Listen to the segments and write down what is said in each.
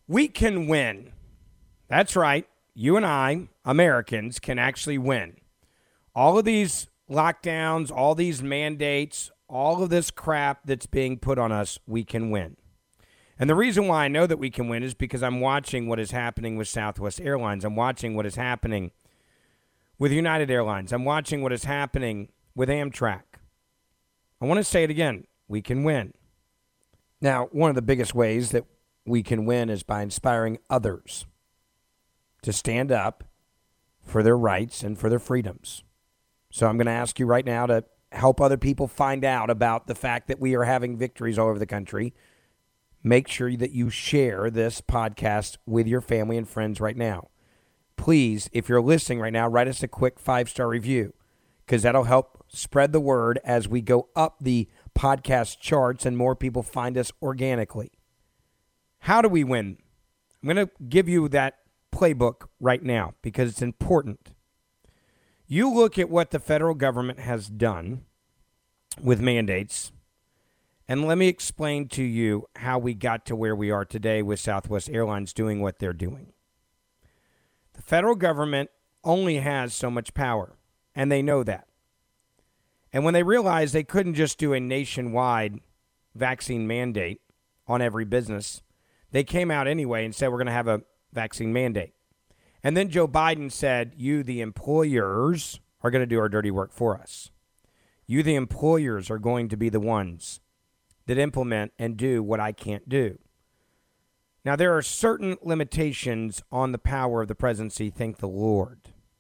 We can win. That's right. You and I, Americans, can actually win. All of these lockdowns, all these mandates, all of this crap that's being put on us, we can win. And the reason why I know that we can win is because I'm watching what is happening with Southwest Airlines. I'm watching what is happening with United Airlines. I'm watching what is happening with Amtrak. I want to say it again. We can win. Now, one of the biggest ways that we can win is by inspiring others to stand up for their rights and for their freedoms. So I'm going to ask you right now to help other people find out about the fact that we are having victories all over the country. Make sure that you share this podcast with your family and friends right now. Please, if you're listening right now, write us a quick 5-star review because that'll help spread the word as we go up the podcast charts and more people find us organically. How do we win? I'm going to give you that playbook right now because it's important. You look at what the federal government has done with mandates, and let me explain to you how we got to where we are today with Southwest Airlines doing what they're doing. The federal government only has so much power, and they know that. And when they realized they couldn't just do a nationwide vaccine mandate on every business, they came out anyway and said, we're going to have a vaccine mandate. And then Joe Biden said, you, the employers, are going to do our dirty work for us. You, the employers, are going to be the ones that implement and do what I can't do. Now, there are certain limitations on the power of the presidency, thank the Lord.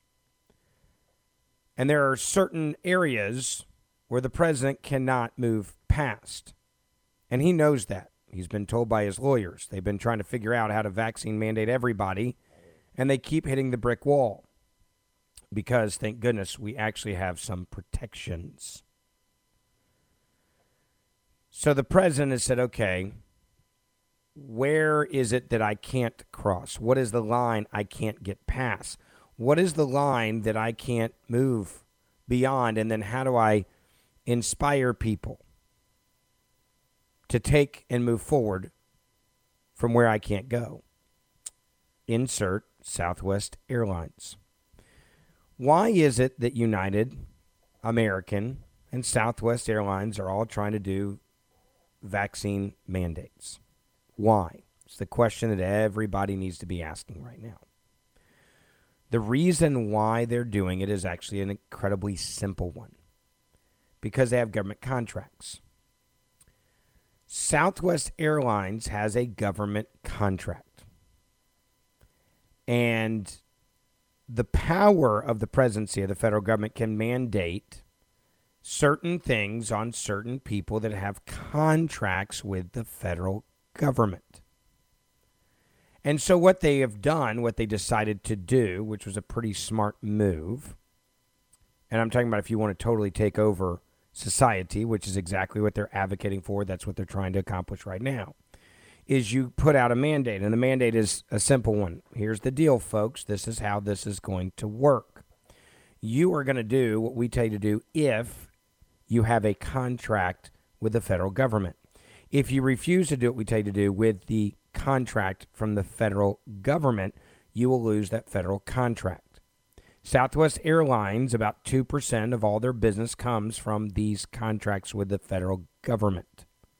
And there are certain areas where the president cannot move past. And he knows that. He's been told by his lawyers. They've been trying to figure out how to vaccine mandate everybody, and they keep hitting the brick wall because, thank goodness, we actually have some protections. So the president has said, okay, where is it that I can't cross? What is the line I can't get past? What is the line that I can't move beyond? And then how do I inspire people to take and move forward from where I can't go? Insert Southwest Airlines. Why is it that United, American, and Southwest Airlines are all trying to do vaccine mandates? Why? It's the question that everybody needs to be asking right now. The reason why they're doing it is actually an incredibly simple one. Because they have government contracts. Southwest Airlines has a government contract. And the power of the presidency of the federal government can mandate certain things on certain people that have contracts with the federal government. And so what they have done, what they decided to do, which was a pretty smart move, and I'm talking about if you want to totally take over society, which is exactly what they're advocating for, that's what they're trying to accomplish right now, is you put out a mandate. And the mandate is a simple one. Here's the deal, folks. This is how this is going to work. You are going to do what we tell you to do if you have a contract with the federal government. If you refuse to do what we tell you to do with the contract from the federal government, you will lose that federal contract. Southwest Airlines, about 2% of all their business comes from these contracts with the federal government.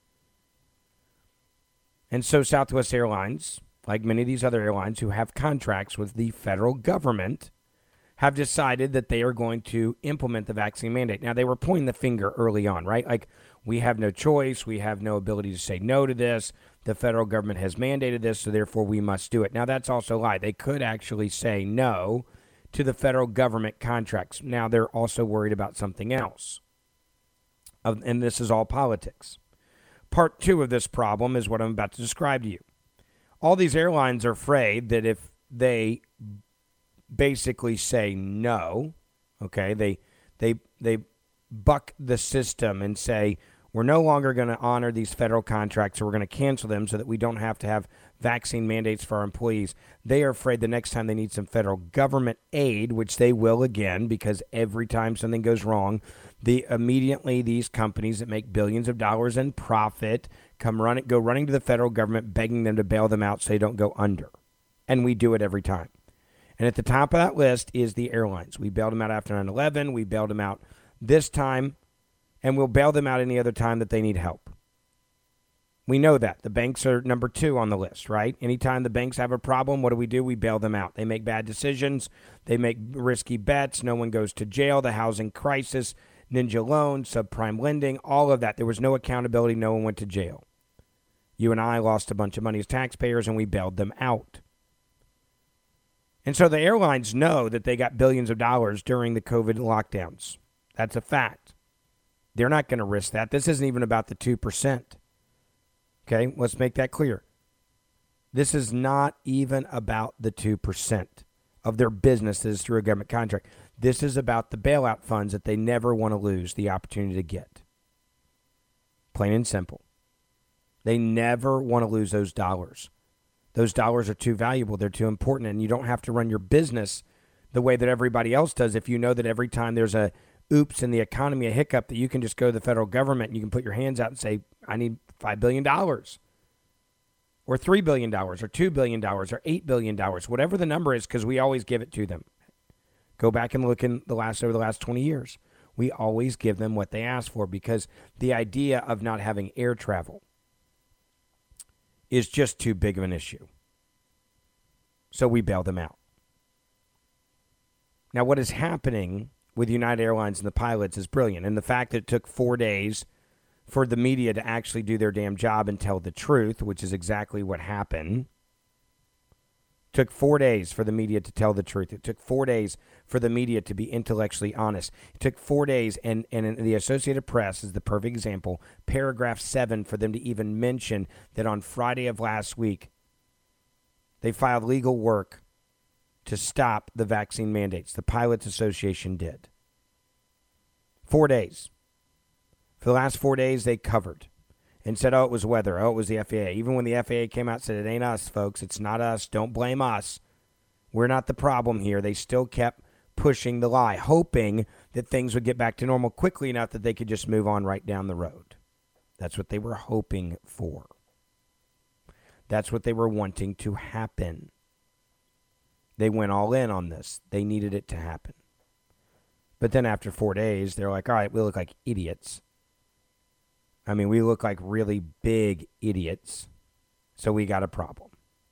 And so Southwest Airlines, like many of these other airlines who have contracts with the federal government, have decided that they are going to implement the vaccine mandate. Now, they were pointing the finger early on, right? Like, we have no choice. We have no ability to say no to this. The federal government has mandated this, so therefore we must do it. Now, that's also a lie. They could actually say no to the federal government contracts. Now, they're also worried about something else. And this is all politics. Part 2 of this problem is what I'm about to describe to you. All these airlines are afraid that if they basically say no, okay, they buck the system and say, we're no longer going to honor these federal contracts, so we're going to cancel them so that we don't have to have vaccine mandates for our employees. They are afraid the next time they need some federal government aid, which they will again, because every time something goes wrong, immediately these companies that make billions of dollars in profit go running to the federal government, begging them to bail them out so they don't go under. And we do it every time. And at the top of that list is the airlines. We bailed them out after 9/11. We bailed them out this time. And we'll bail them out any other time that they need help. We know that. The banks are number 2 on the list, right? Anytime the banks have a problem, what do? We bail them out. They make bad decisions. They make risky bets. No one goes to jail. The housing crisis, ninja loans, subprime lending, all of that. There was no accountability. No one went to jail. You and I lost a bunch of money as taxpayers, and we bailed them out. And so the airlines know that they got billions of dollars during the COVID lockdowns. That's a fact. They're not going to risk that. This isn't even about the 2%. Okay, let's make that clear. This is not even about the 2% of their businesses through a government contract. This is about the bailout funds that they never want to lose the opportunity to get. Plain and simple. They never want to lose those dollars. Those dollars are too valuable. They're too important. And you don't have to run your business the way that everybody else does if you know that every time there's a oops in the economy, a hiccup, that you can just go to the federal government and you can put your hands out and say, I need $5 billion or $3 billion or $2 billion or $8 billion, whatever the number is, because we always give it to them. Go back and look in over the last 20 years. We always give them what they ask for because the idea of not having air travel is just too big of an issue. So we bail them out. Now, what is happening with United Airlines and the pilots is brilliant. And the fact that it took 4 days for the media to actually do their damn job and tell the truth, which is exactly what happened. It took 4 days for the media to tell the truth. It took 4 days for the media to be intellectually honest. It took 4 days, and the Associated Press is the perfect example, paragraph 7, for them to even mention that on Friday of last week, they filed legal work to stop the vaccine mandates. The Pilots Association did. 4 days. For the last 4 days, they covered and said, oh, it was weather. Oh, it was the FAA. Even when the FAA came out and said, it ain't us, folks. It's not us. Don't blame us. We're not the problem here. They still kept pushing the lie, hoping that things would get back to normal quickly enough that they could just move on right down the road. That's what they were hoping for. That's what they were wanting to happen. They went all in on this. They needed it to happen. But then after 4 days, they're like, all right, we look like idiots. I mean, we look like really big idiots. So we got a problem.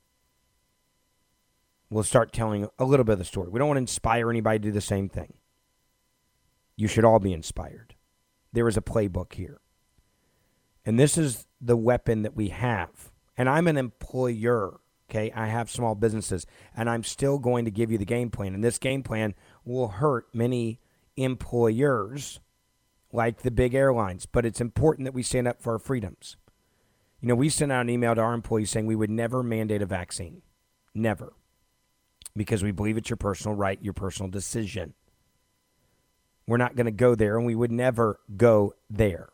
We'll start telling a little bit of the story. We don't want to inspire anybody to do the same thing. You should all be inspired. There is a playbook here. And this is the weapon that we have. And I'm an employer. Okay, I have small businesses, and I'm still going to give you the game plan. And this game plan will hurt many employers like the big airlines. But it's important that we stand up for our freedoms. You know, we sent out an email to our employees saying we would never mandate a vaccine. Never. Because we believe it's your personal right, your personal decision. We're not going to go there, and we would never go there.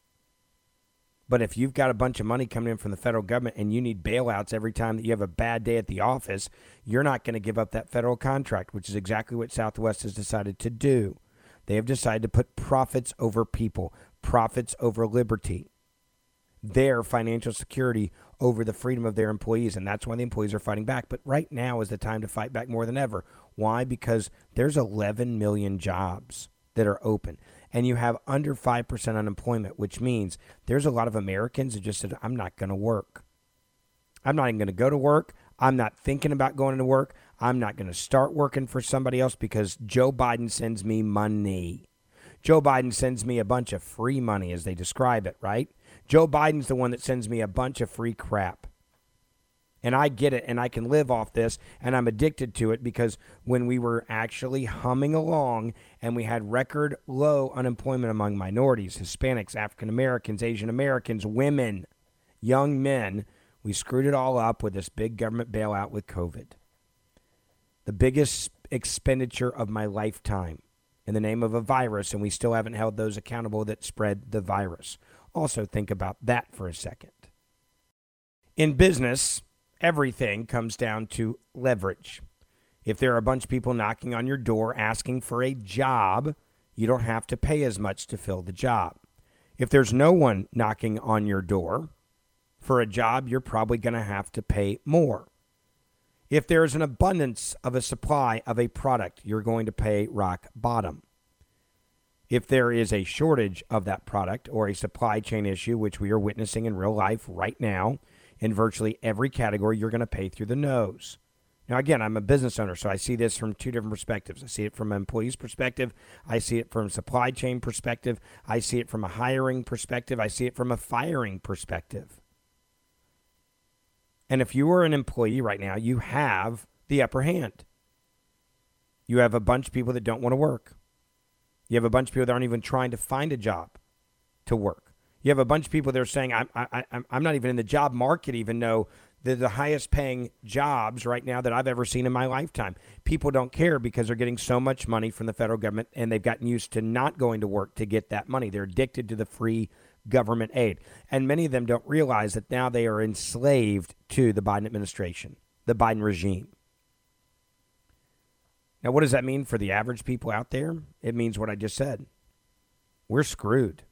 But if you've got a bunch of money coming in from the federal government and you need bailouts every time that you have a bad day at the office, you're not going to give up that federal contract, which is exactly what Southwest has decided to do. They have decided to put profits over people, profits over liberty, their financial security over the freedom of their employees, and that's why the employees are fighting back. But right now is the time to fight back more than ever. Why? Because there's 11 million jobs that are open. And you have under 5% unemployment, which means there's a lot of Americans who just said, I'm not going to work. I'm not even going to go to work. I'm not thinking about going to work. I'm not going to start working for somebody else because Joe Biden sends me money. Joe Biden sends me a bunch of free money, as they describe it, right? Joe Biden's the one that sends me a bunch of free crap. And I get it, and I can live off this, and I'm addicted to it because when we were actually humming along and we had record low unemployment among minorities, Hispanics, African Americans, Asian Americans, women, young men, we screwed it all up with this big government bailout with COVID. The biggest expenditure of my lifetime in the name of a virus, and we still haven't held those accountable that spread the virus. Also think about that for a second. In business, everything comes down to leverage. If there are a bunch of people knocking on your door asking for a job, you don't have to pay as much to fill the job. If there's no one knocking on your door, for a job, you're probably going to have to pay more. If there's an abundance of a supply of a product, you're going to pay rock bottom. If there is a shortage of that product or a supply chain issue, which we are witnessing in real life right now, in virtually every category, you're going to pay through the nose. Now, again, I'm a business owner, so I see this from two different perspectives. I see it from an employee's perspective. I see it from a supply chain perspective. I see it from a hiring perspective. I see it from a firing perspective. And if you are an employee right now, you have the upper hand. You have a bunch of people that don't want to work. You have a bunch of people that aren't even trying to find a job to work. You have a bunch of people that are saying, I'm not even in the job market, even though they're the highest paying jobs right now that I've ever seen in my lifetime. People don't care because they're getting so much money from the federal government, and they've gotten used to not going to work to get that money. They're addicted to the free government aid. And many of them don't realize that now they are enslaved to the Biden administration, the Biden regime. Now, what does that mean for the average people out there? It means what I just said. We're screwed.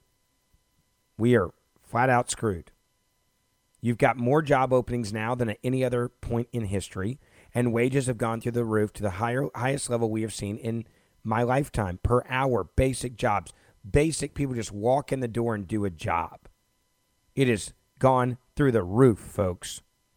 We are flat out screwed. You've got more job openings now than at any other point in history, and wages have gone through the roof to the highest level we have seen in my lifetime. Per hour, basic jobs. Basic people just walk in the door and do a job. It has gone through the roof, folks.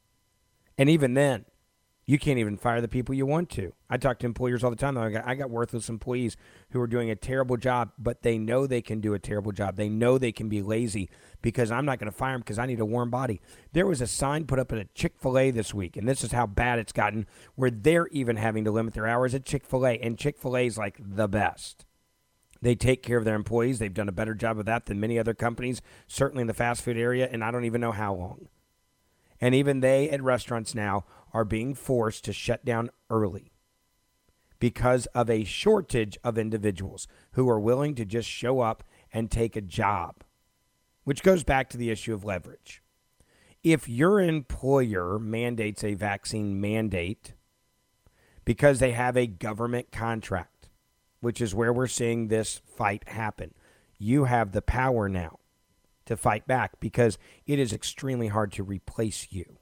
And even then, you can't even fire the people you want to. I talk to employers all the time. I got worthless employees who are doing a terrible job, but they know they can do a terrible job. They know they can be lazy because I'm not going to fire them because I need a warm body. There was a sign put up at a Chick-fil-A this week, and this is how bad it's gotten, where they're even having to limit their hours at Chick-fil-A, and Chick-fil-A is like the best. They take care of their employees. They've done a better job of that than many other companies, certainly in the fast food area, and I don't even know how long. And even they at restaurants now are being forced to shut down early because of a shortage of individuals who are willing to just show up and take a job, which goes back to the issue of leverage. If your employer mandates a vaccine mandate because they have a government contract, which is where we're seeing this fight happen, you have the power now to fight back because it is extremely hard to replace you.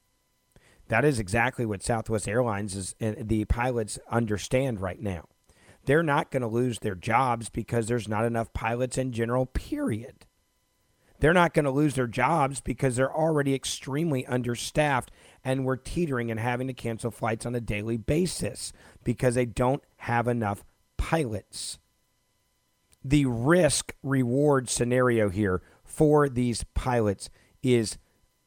That is exactly what Southwest Airlines is, and the pilots understand right now. They're not going to lose their jobs because there's not enough pilots in general, period. They're not going to lose their jobs because they're already extremely understaffed and we're teetering and having to cancel flights on a daily basis because they don't have enough pilots. The risk-reward scenario here for these pilots is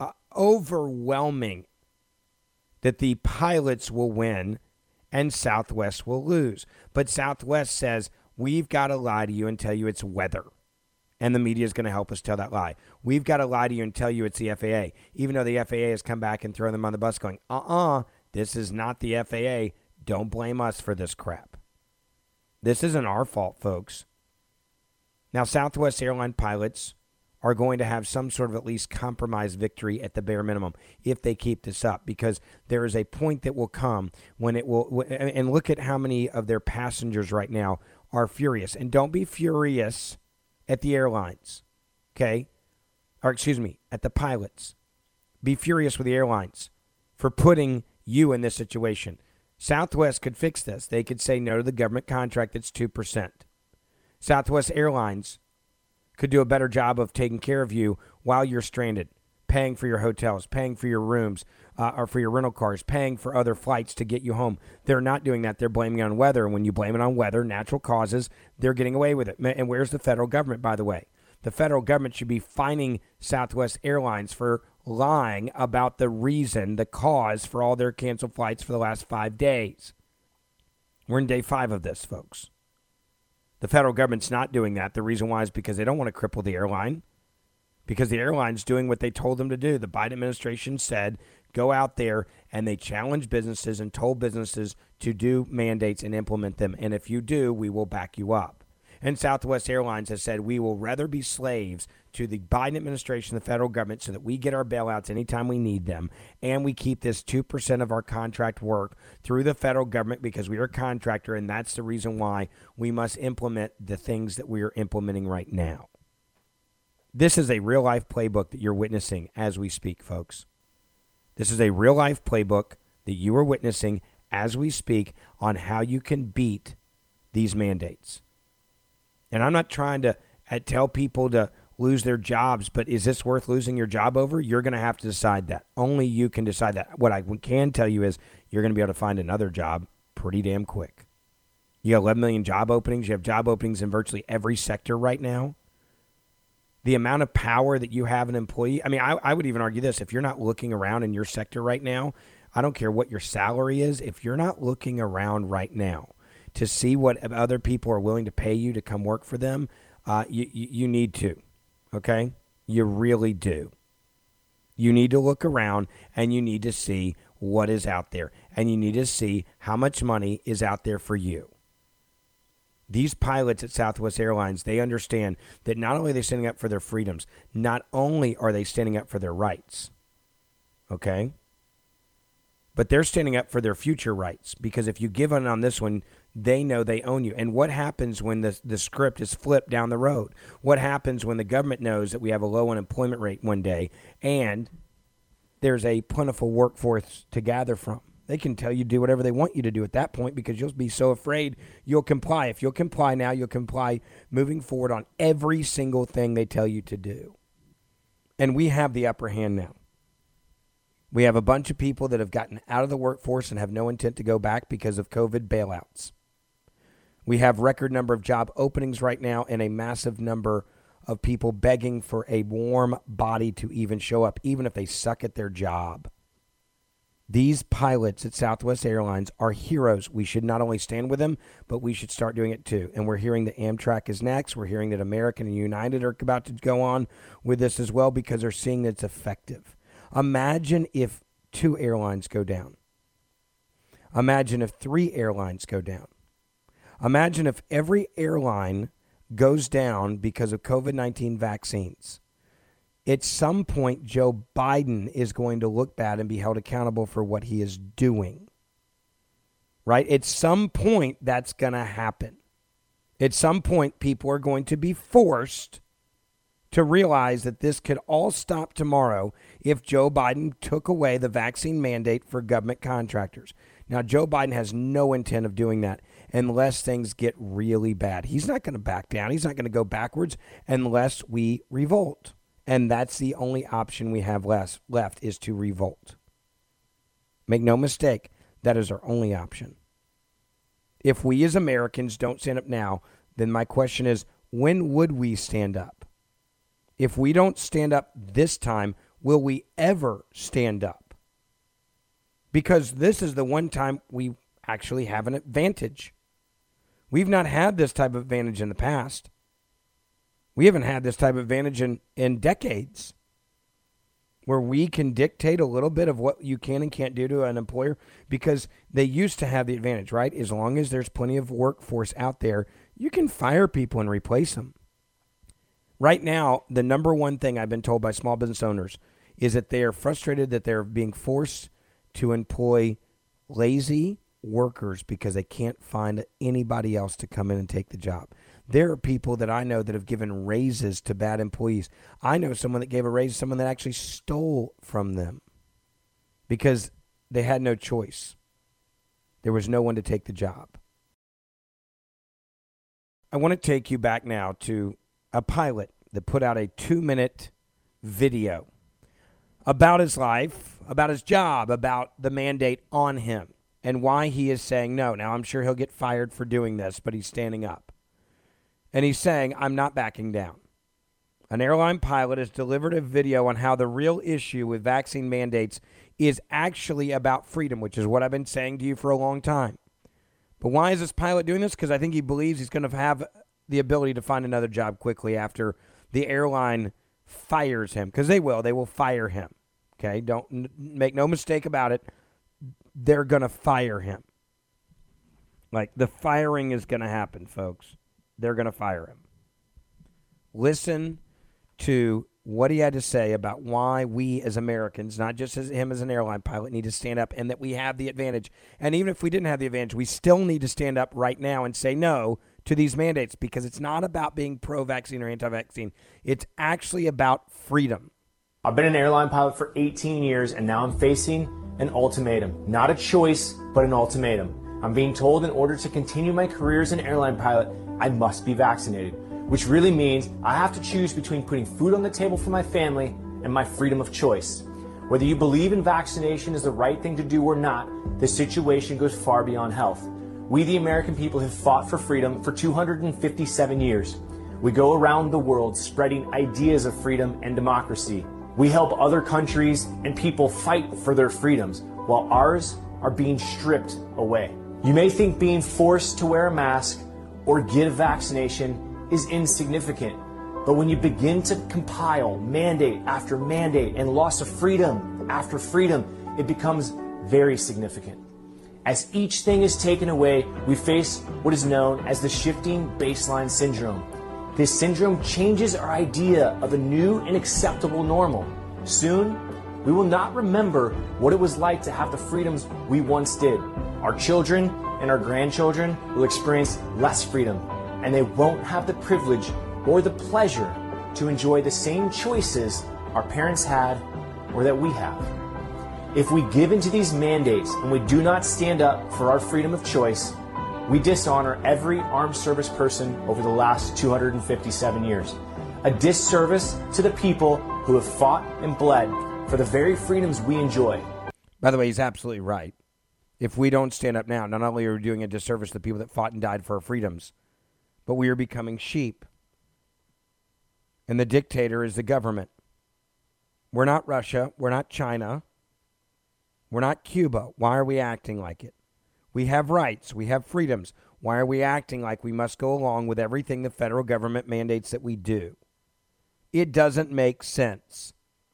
overwhelming that the pilots will win and Southwest will lose. But Southwest says, we've got to lie to you and tell you it's weather. And the media is going to help us tell that lie. We've got to lie to you and tell you it's the FAA, even though the FAA has come back and thrown them on the bus going, this is not the FAA. Don't blame us for this crap. This isn't our fault, folks. Now, Southwest airline pilots are going to have some sort of at least compromise victory at the bare minimum if they keep this up, because there is a point that will come when it will, and look at how many of their passengers right now are furious. And don't be furious at the airlines, okay? Or excuse me, at the pilots. Be furious with the airlines for putting you in this situation. Southwest could fix this. They could say no to the government contract that's 2%. Southwest Airlines could do a better job of taking care of you while you're stranded, paying for your hotels, paying for your rooms, or for your rental cars, paying for other flights to get you home. They're not doing that. They're blaming it on weather. And when you blame it on weather, natural causes, they're getting away with it. And where's the federal government, by the way? The federal government should be fining Southwest Airlines for lying about the reason, the cause for all their canceled flights for the last 5 days. We're in day 5 of this, folks. The federal government's not doing that. The reason why is because they don't want to cripple the airline, because the airline's doing what they told them to do. The Biden administration said, go out there, and they challenged businesses and told businesses to do mandates and implement them. And if you do, we will back you up. And Southwest Airlines has said, we will rather be slaves to the Biden administration, the federal government, so that we get our bailouts anytime we need them, and we keep this 2% of our contract work through the federal government because we are a contractor, and that's the reason why we must implement the things that we are implementing right now. This is a real-life playbook that you're witnessing as we speak, folks. This is a real-life playbook that you are witnessing as we speak on how you can beat these mandates. And I'm not trying to tell people to lose their jobs, but is this worth losing your job over? You're going to have to decide that. Only you can decide that. What I can tell you is you're going to be able to find another job pretty damn quick. You have 11 million job openings. You have job openings in virtually every sector right now. The amount of power that you have an employee, I mean, I would even argue this. If you're not looking around in your sector right now, I don't care what your salary is. If you're not looking around right now to see what other people are willing to pay you to come work for them, you need to, okay? You really do. You need to look around and you need to see what is out there. And you need to see how much money is out there for you. These pilots at Southwest Airlines, they understand that not only are they standing up for their freedoms, not only are they standing up for their rights, okay? But they're standing up for their future rights, because if you give in on this one, they know they own you. And what happens when the script is flipped down the road? What happens when the government knows that we have a low unemployment rate one day and there's a plentiful workforce to gather from? They can tell you do whatever they want you to do at that point, because you'll be so afraid you'll comply. If you'll comply now, you'll comply moving forward on every single thing they tell you to do. And we have the upper hand now. We have a bunch of people that have gotten out of the workforce and have no intent to go back because of COVID bailouts. We have record number of job openings right now and a massive number of people begging for a warm body to even show up, even if they suck at their job. These pilots at Southwest Airlines are heroes. We should not only stand with them, but we should start doing it too. And we're hearing that Amtrak is next. We're hearing that American and United are about to go on with this as well, because they're seeing that it's effective. Imagine if 2 airlines go down. Imagine if 3 airlines go down. Imagine if every airline goes down because of COVID-19 vaccines. At some point, Joe Biden is going to look bad and be held accountable for what he is doing. Right? At some point, that's going to happen. At some point, people are going to be forced to realize that this could all stop tomorrow if Joe Biden took away the vaccine mandate for government contractors. Now, Joe Biden has no intent of doing that unless things get really bad. He's not going to back down. He's not going to go backwards unless we revolt. And that's the only option we have left is to revolt. Make no mistake, that is our only option. If we as Americans don't stand up now, then my question is, when would we stand up? If we don't stand up this time, will we ever stand up? Because this is the one time we actually have an advantage. We've not had this type of advantage in the past. We haven't had this type of advantage in decades, where we can dictate a little bit of what you can and can't do to an employer, because they used to have the advantage, right? As long as there's plenty of workforce out there, you can fire people and replace them. Right now, the number one thing I've been told by small business owners is that they are frustrated that they're being forced to employ lazy workers because they can't find anybody else to come in and take the job. There are people that I know that have given raises to bad employees. I know someone that gave a raise to someone that actually stole from them because they had no choice. There was no one to take the job. I want to take you back now to a pilot that put out a 2-minute video about his life, about his job, about the mandate on him, and why he is saying no. Now, I'm sure he'll get fired for doing this, but he's standing up. And he's saying, I'm not backing down. An airline pilot has delivered a video on how the real issue with vaccine mandates is actually about freedom, which is what I've been saying to you for a long time. But why is this pilot doing this? Because I think he believes he's going to have the ability to find another job quickly after the airline fires him. Because they will fire him. Okay, don't make no mistake about it. They're going to fire him. Like, the firing is going to happen, folks. They're going to fire him. Listen to what he had to say about why we as Americans, not just as him as an airline pilot, need to stand up, and that we have the advantage. And even if we didn't have the advantage, we still need to stand up right now and say no to these mandates because it's not about being pro-vaccine or anti-vaccine. It's actually about freedom. I've been an airline pilot for 18 years, and now I'm facing an ultimatum. Not a choice, but an ultimatum. I'm being told in order to continue my career as an airline pilot, I must be vaccinated, which really means I have to choose between putting food on the table for my family and my freedom of choice. Whether you believe in vaccination is the right thing to do or not, the situation goes far beyond health. We, the American people, have fought for freedom for 257 years. We go around the world spreading ideas of freedom and democracy. We help other countries and people fight for their freedoms, while ours are being stripped away. You may think being forced to wear a mask or get a vaccination is insignificant, but when you begin to compile mandate after mandate and loss of freedom after freedom, it becomes very significant. As each thing is taken away, we face what is known as the shifting baseline syndrome. This syndrome changes our idea of a new and acceptable normal. Soon, we will not remember what it was like to have the freedoms we once did. Our children and our grandchildren will experience less freedom, and they won't have the privilege or the pleasure to enjoy the same choices our parents had or that we have. If we give into these mandates and we do not stand up for our freedom of choice, we dishonor every armed service person over the last 257 years. A disservice to the people who have fought and bled for the very freedoms we enjoy. By the way, he's absolutely right. If we don't stand up now, not only are we doing a disservice to the people that fought and died for our freedoms, but we are becoming sheep. And the dictator is the government. We're not Russia. We're not China. We're not Cuba. Why are we acting like it? We have rights. We have freedoms. Why are we acting like we must go along with everything the federal government mandates that we do? It doesn't make sense.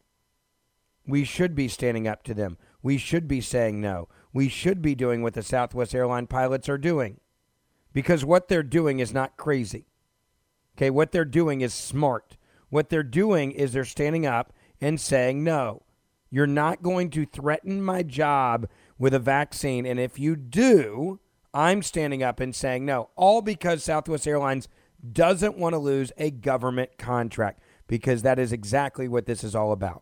We should be standing up to them. We should be saying no. We should be doing what the Southwest airline pilots are doing. Because what they're doing is not crazy. Okay, what they're doing is smart. What they're doing is they're standing up and saying no. You're not going to threaten my job with a vaccine. And if you do, I'm standing up and saying no. All because Southwest Airlines doesn't want to lose a government contract. Because that is exactly what this is all about.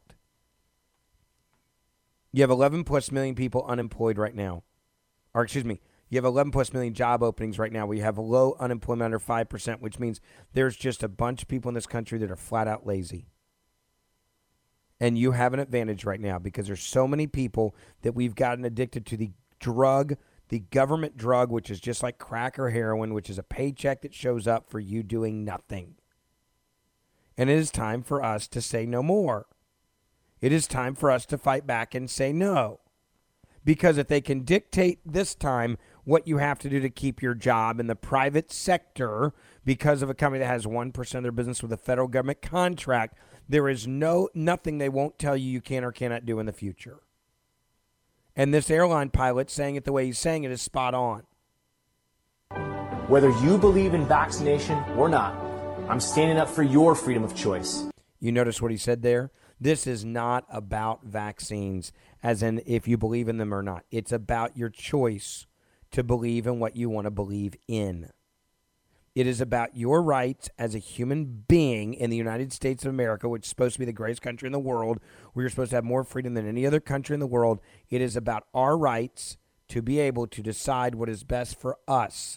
You have 11 plus million people unemployed right now. Or excuse me, you have 11 plus million job openings right now. We have a low unemployment under 5%, which means there's just a bunch of people in this country that are flat out lazy. And you have an advantage right now because there's so many people that we've gotten addicted to the drug, the government drug, which is just like crack or heroin, which is a paycheck that shows up for you doing nothing. And it is time for us to say no more. It is time for us to fight back and say no. Because if they can dictate this time what you have to do to keep your job in the private sector because of a company that has 1% of their business with a federal government contract, there is nothing they won't tell you can or cannot do in the future. And this airline pilot saying it the way he's saying it is spot on. Whether you believe in vaccination or not, I'm standing up for your freedom of choice. You notice what he said there? This is not about vaccines, as in if you believe in them or not. It's about your choice to believe in what you want to believe in. It is about your rights as a human being in the United States of America, which is supposed to be the greatest country in the world, where you're supposed to have more freedom than any other country in the world. It is about our rights to be able to decide what is best for us.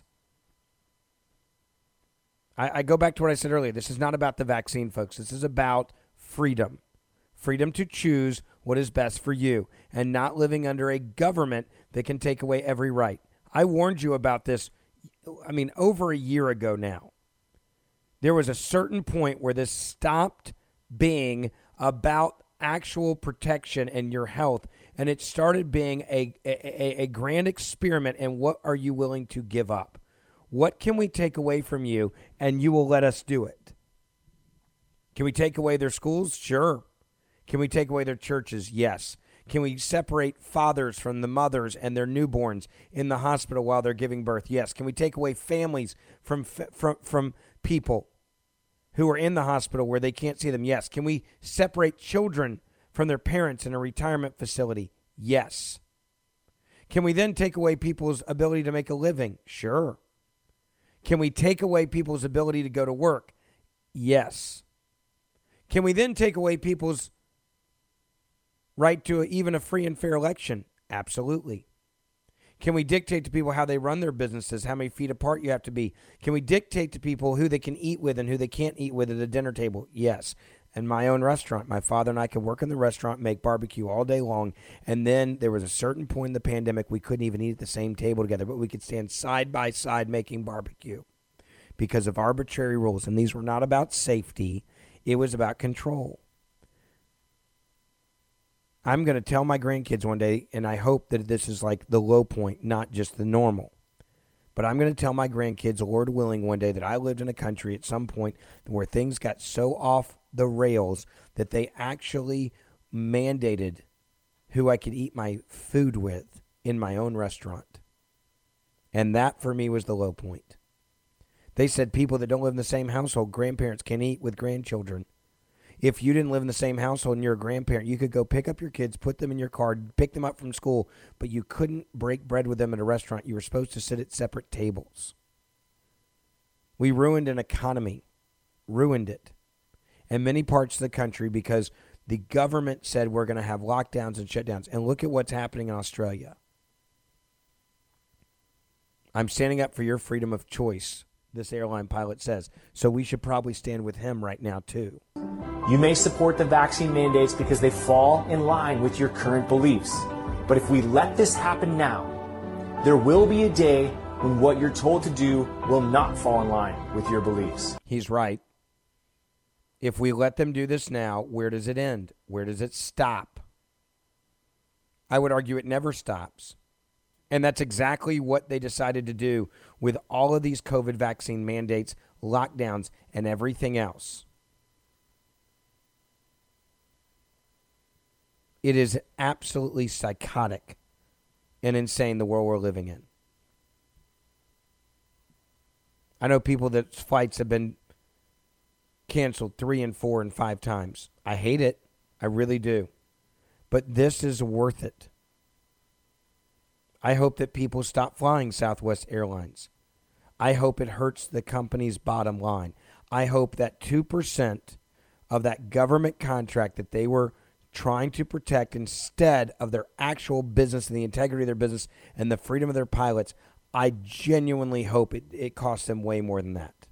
I go back to what I said earlier. This is not about the vaccine, folks. This is about freedom. Freedom to choose what is best for you and not living under a government that can take away every right. I warned you about this, over a year ago now. There was a certain point where this stopped being about actual protection and your health, and it started being a grand experiment in what are you willing to give up. What can we take away from you, and you will let us do it? Can we take away their schools? Sure. Can we take away their churches? Yes. Can we separate fathers from the mothers and their newborns in the hospital while they're giving birth? Yes. Can we take away families from people who are in the hospital where they can't see them? Yes. Can we separate children from their parents in a retirement facility? Yes. Can we then take away people's ability to make a living? Sure. Can we take away people's ability to go to work? Yes. Can we then take away people's right to even a free and fair election? Absolutely. Can we dictate to people how they run their businesses, how many feet apart you have to be? Can we dictate to people who they can eat with and who they can't eat with at a dinner table? Yes. In my own restaurant, my father and I could work in the restaurant, make barbecue all day long, and then there was a certain point in the pandemic we couldn't even eat at the same table together, but we could stand side by side making barbecue because of arbitrary rules. And these were not about safety. It was about control. I'm going to tell my grandkids one day, and I hope that this is like the low point, not just the normal. But I'm going to tell my grandkids, Lord willing, one day that I lived in a country at some point where things got so off the rails that they actually mandated who I could eat my food with in my own restaurant. And that, for me, was the low point. They said people that don't live in the same household, grandparents can eat with grandchildren. If you didn't live in the same household and you're a grandparent, you could go pick up your kids, put them in your car, pick them up from school, but you couldn't break bread with them at a restaurant. You were supposed to sit at separate tables. We ruined an economy, ruined it, in many parts of the country because the government said we're going to have lockdowns and shutdowns. And look at what's happening in Australia. I'm standing up for your freedom of choice, this airline pilot says. So we should probably stand with him right now, too. You may support the vaccine mandates because they fall in line with your current beliefs. But if we let this happen now, there will be a day when what you're told to do will not fall in line with your beliefs. He's right. If we let them do this now, where does it end? Where does it stop? I would argue it never stops. And that's exactly what they decided to do with all of these COVID vaccine mandates, lockdowns, and everything else. It is absolutely psychotic and insane, the world we're living in. I know people that flights have been canceled 3 and 4 and 5 times. I hate it. I really do. But this is worth it. I hope that people stop flying Southwest Airlines. I hope it hurts the company's bottom line. I hope that 2% of that government contract that they were trying to protect instead of their actual business and the integrity of their business and the freedom of their pilots, I genuinely hope it costs them way more than that.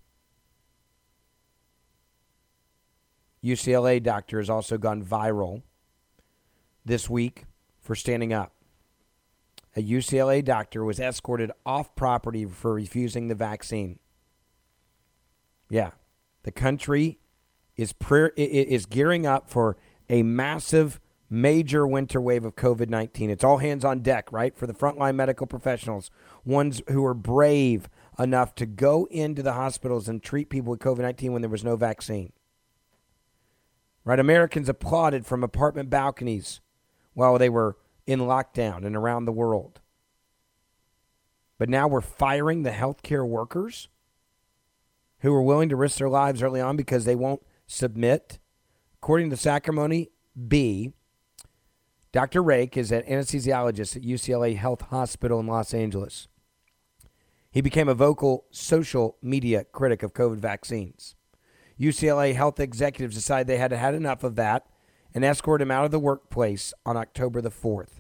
UCLA doctor has also gone viral this week for standing up. A UCLA doctor was escorted off property for refusing the vaccine. Yeah, the country is gearing up for a massive, major winter wave of COVID-19. It's all hands on deck, right, for the frontline medical professionals, ones who are brave enough to go into the hospitals and treat people with COVID-19 when there was no vaccine. Right, Americans applauded from apartment balconies while they were in lockdown and around the world. But now we're firing the healthcare workers who are willing to risk their lives early on because they won't submit. According to Sacramento Bee, Dr. Rake is an anesthesiologist at UCLA Health Hospital in Los Angeles. He became a vocal social media critic of COVID vaccines. UCLA health executives decided they had had enough of that and escorted him out of the workplace on October the 4th.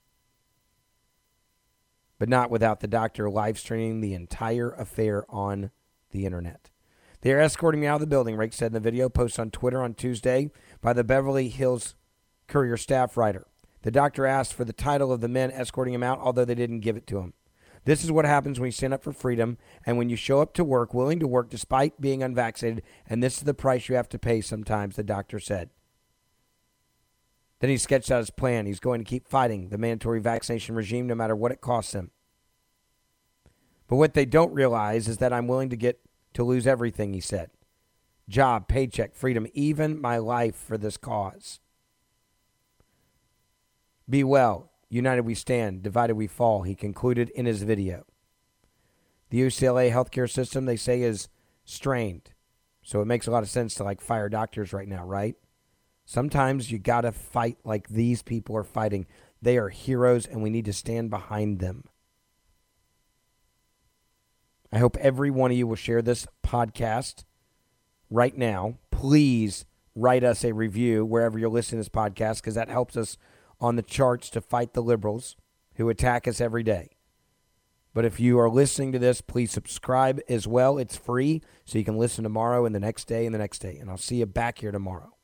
But not without the doctor live streaming the entire affair on the internet. They are escorting me out of the building, Rake said in the video posted on Twitter on Tuesday by the Beverly Hills Courier staff writer. The doctor asked for the title of the men escorting him out, although they didn't give it to him. This is what happens when you stand up for freedom and when you show up to work, willing to work despite being unvaccinated, and this is the price you have to pay sometimes, the doctor said. Then he sketched out his plan. He's going to keep fighting the mandatory vaccination regime no matter what it costs him. But what they don't realize is that I'm willing to lose everything, he said. Job, paycheck, freedom, even my life for this cause. Be well. United we stand, divided we fall, he concluded in his video. The UCLA healthcare system, they say, is strained. So it makes a lot of sense to fire doctors right now, right? Sometimes you got to fight like these people are fighting. They are heroes and we need to stand behind them. I hope every one of you will share this podcast right now. Please write us a review wherever you're listening to this podcast, because that helps us on the charts to fight the liberals who attack us every day. But if you are listening to this, please subscribe as well. It's free, so you can listen tomorrow and the next day and the next day. And I'll see you back here tomorrow.